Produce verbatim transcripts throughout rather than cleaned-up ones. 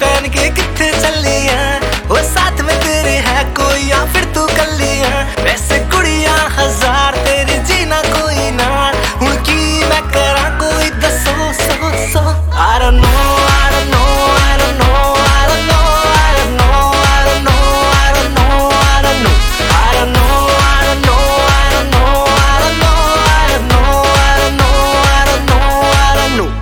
पहन के किथे चली है, वो साथ में तेरे है कोई या फिर तू कल्ली है। वैसे कुड़ियां हजार तेरे जीना कोई ना, हुण की मैं करा कोई दसो सो सो। I don't know, I don't know, I don't know, I don't know, I don't know, I don't know, I don't know, I don't know, I don't know, I don't know, I don't know, I don't know, I don't know, I don't know, I don't know, I don't know।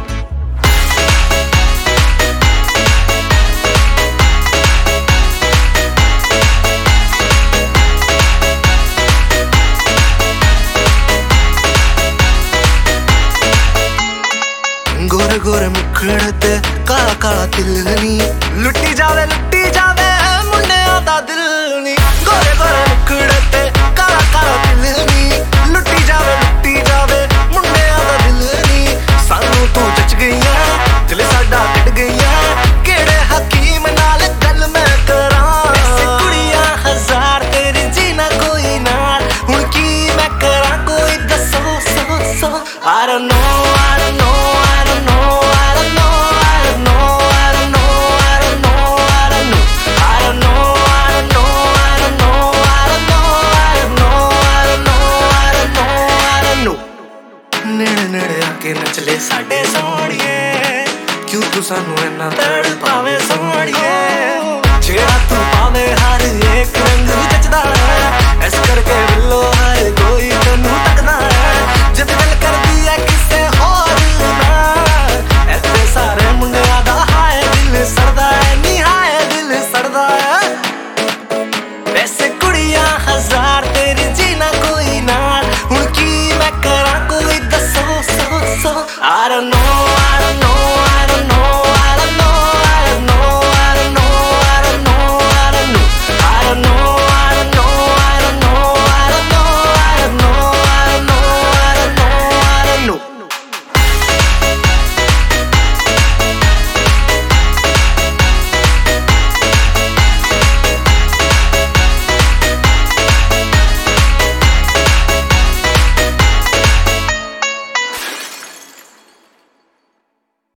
गोरे गोरे मुखड़ ते काला काला तिल नी, लुट्टी जावे लुट्टी जावे मुंडियां दा दिल नी। गोरे गोरे मुखड़ ते काला काला तिल नी, लुट्टी जावे लुट्टी जावे मुंडियां दा दिल नी। सानू तू जच गईया दिल साडा कट गईया, केड़े हकीम नाल गल मैं करा। ऐसे कुड़ियां हजार तेरे जीना कोई नाल, हुण की मैं करा कोई दसो सो सो। I don't know, I don't know, I don't know, I don't know, I don't know, I don't know, I don't know, I don't know, I don't know, I don't know, I don't know, I don't know, I don't know, I don't know, I don't know, I don't know। नेड़े नेड़े आके नचले साडे सोहणिए, क्यों तू सानू इन्ना तड़ पावे सोहणिए। जेड़ा तू पावे हर एक रंग जचदा है, इस करके बिल्लो हर कोई तैनू तकदा है। जद गल करदी है किसे होर नाल, इत्थे सारे मुंडियां दा हाय दिल सड़दा है नी, हाय दिल सड़दा है। वैसे कुड़ियां हजार तेरी जीना कोई नाल, हुण की मैं करा कोई दसो सो सो। I don't know।